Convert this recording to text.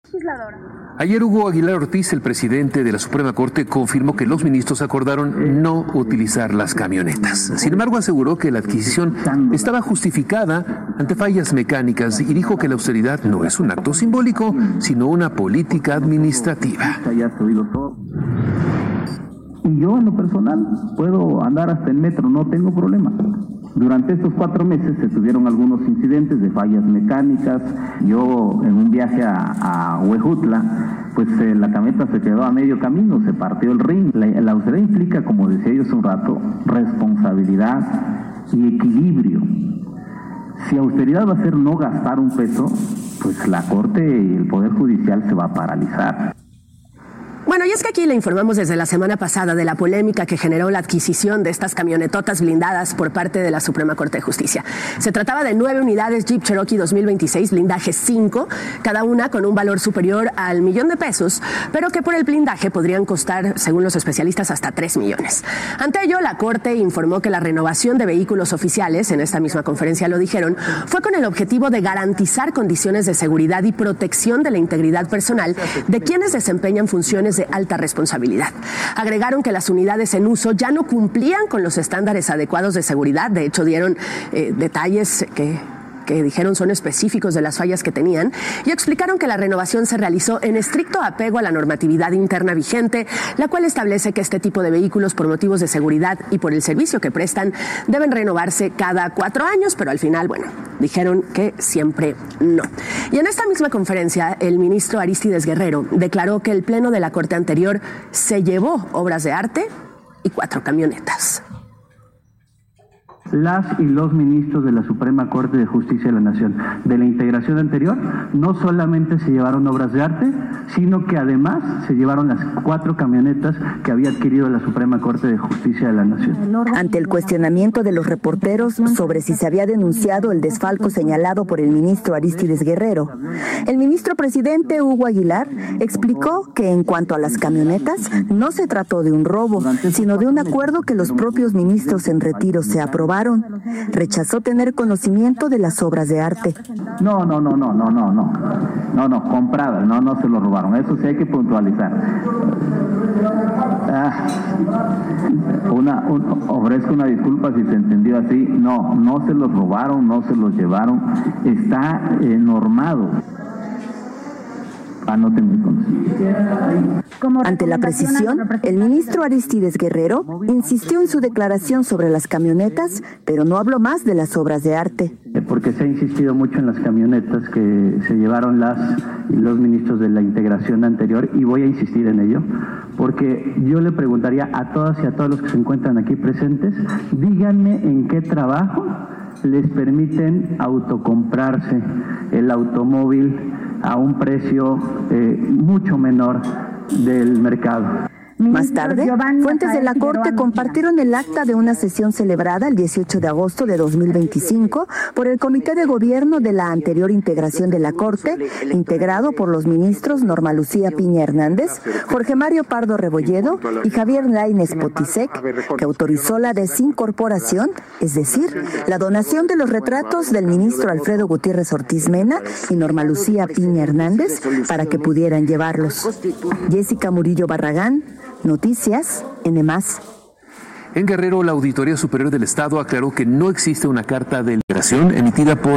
Ayer Hugo Aguilar Ortiz, el presidente de la Suprema Corte, confirmó que los ministros acordaron no utilizar las camionetas. Sin embargo, aseguró que la adquisición estaba justificada ante fallas mecánicas y dijo que la austeridad no es un acto simbólico, sino una política administrativa. Y yo, en lo personal, puedo andar hasta el metro, no tengo problema. Durante estos 4 meses se tuvieron algunos incidentes de fallas mecánicas. Yo, en un viaje a Huejutla, pues la camioneta se quedó a medio camino, se partió el rin. La austeridad implica, como decía yo hace un rato, responsabilidad y equilibrio. Si austeridad va a ser no gastar un peso, pues la Corte y el Poder Judicial se va a paralizar. Bueno, y es que aquí le informamos desde la semana pasada de la polémica que generó la adquisición de estas camionetotas blindadas por parte de la Suprema Corte de Justicia. Se trataba de 9 unidades Jeep Cherokee 2026, blindaje 5, cada una con un valor superior al $1,000,000, pero que por el blindaje podrían costar, según los especialistas, hasta 3 millones. Ante ello, la Corte informó que la renovación de vehículos oficiales, en esta misma conferencia lo dijeron, fue con el objetivo de garantizar condiciones de seguridad y protección de la integridad personal de quienes desempeñan funciones de alta responsabilidad. Agregaron que las unidades en uso ya no cumplían con los estándares adecuados de seguridad. De hecho, dieron detalles que dijeron son específicos de las fallas que tenían, y explicaron que la renovación se realizó en estricto apego a la normatividad interna vigente, la cual establece que este tipo de vehículos, por motivos de seguridad y por el servicio que prestan, deben renovarse cada 4 años, pero al final, bueno, dijeron que siempre no. Y en esta misma conferencia, el ministro Arístides Guerrero declaró que el pleno de la Corte anterior se llevó obras de arte y 4 camionetas. Las y los ministros de la Suprema Corte de Justicia de la Nación de la integración anterior no solamente se llevaron obras de arte, sino que además se llevaron las 4 camionetas que había adquirido la Suprema Corte de Justicia de la Nación. Ante el cuestionamiento de los reporteros sobre si se había denunciado el desfalco señalado por el ministro Arístides Guerrero, el ministro presidente Hugo Aguilar explicó que en cuanto a las camionetas no se trató de un robo, sino de un acuerdo que los propios ministros en retiro se aprobaron. Rechazó tener conocimiento de las obras de arte. No, compradas, no se lo robaron, eso sí hay que puntualizar. Ofrezco una disculpa si se entendió así, no se los robaron, no se los llevaron, está normado. Ante la precisión, el ministro Arístides Guerrero insistió en su declaración sobre las camionetas, pero no habló más de las obras de arte. Porque se ha insistido mucho en las camionetas que se llevaron las y los ministros de la integración anterior, y voy a insistir en ello, porque yo le preguntaría a todas y a todos los que se encuentran aquí presentes, díganme en qué trabajo les permiten autocomprarse el automóvil a un precio mucho menor del mercado. Más tarde, fuentes de la Corte compartieron el acta de una sesión celebrada el 18 de agosto de 2025 por el Comité de Gobierno de la anterior integración de la Corte, integrado por los ministros Norma Lucía Piña Hernández, Jorge Mario Pardo Rebolledo y Javier Lainez Potisek, que autorizó la desincorporación, es decir, la donación de los retratos del ministro Alfredo Gutiérrez Ortiz Mena y Norma Lucía Piña Hernández para que pudieran llevarlos. Jessica Murillo Barragán, Noticias N+. En Guerrero, la Auditoría Superior del Estado aclaró que no existe una carta de liberación emitida por